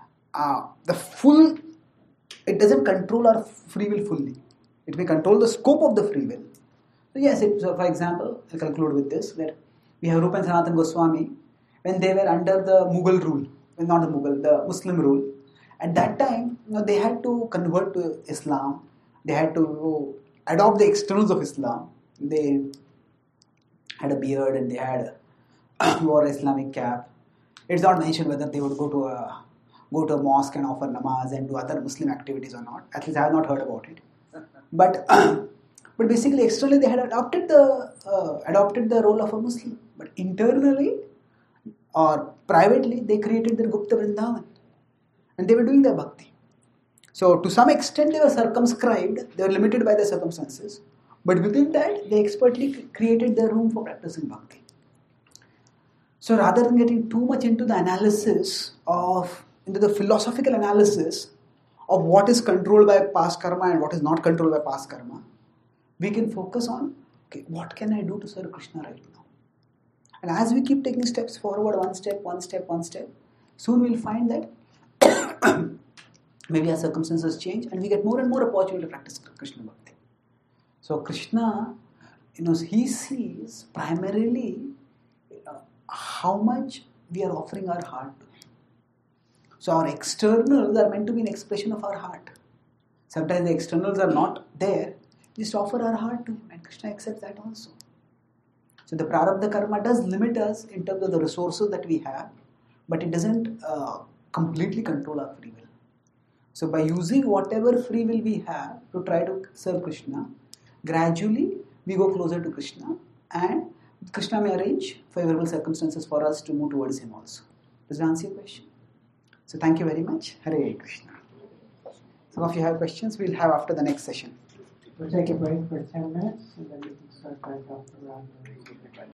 it doesn't control our free will fully. It may control the scope of the free will. So yes, for example, I'll conclude with this, that we have Rupa and Sanatana Goswami, when they were under the Mughal rule, not the Mughal, the Muslim rule. At that time, they had to convert to Islam. They had to adopt the externals of Islam. They had a beard and they had wore an Islamic cap. It's not mentioned whether they would go to a mosque and offer namaz and do other Muslim activities or not. At least I have not heard about it. But basically, externally they had adopted the role of a Muslim. But internally or privately, they created their Gupta Vrindavan. And they were doing their bhakti. So to some extent, they were circumscribed. They were limited by their circumstances. But within that, they expertly created their room for practicing bhakti. So rather than getting too much into the philosophical analysis of what is controlled by past karma and what is not controlled by past karma, we can focus on, okay, what can I do to serve Krishna right now? And as we keep taking steps forward, one step, soon we'll find that maybe our circumstances change and we get more and more opportunity to practice Krishna bhakti. So Krishna, he sees primarily how much we are offering our heart to him. So our externals are meant to be an expression of our heart. Sometimes the externals are not there. We just offer our heart to him and Krishna accepts that also. So the prarabdha karma does limit us in terms of the resources that we have, but it doesn't completely control our free will. So by using whatever free will we have to try to serve Krishna, gradually we go closer to Krishna and Krishna may arrange favorable circumstances for us to move towards him also. Does that answer your question? So thank you very much. Hare Krishna. Some of you have questions, we'll have after the next session. We'll take a break for 10 minutes and then we can start back up around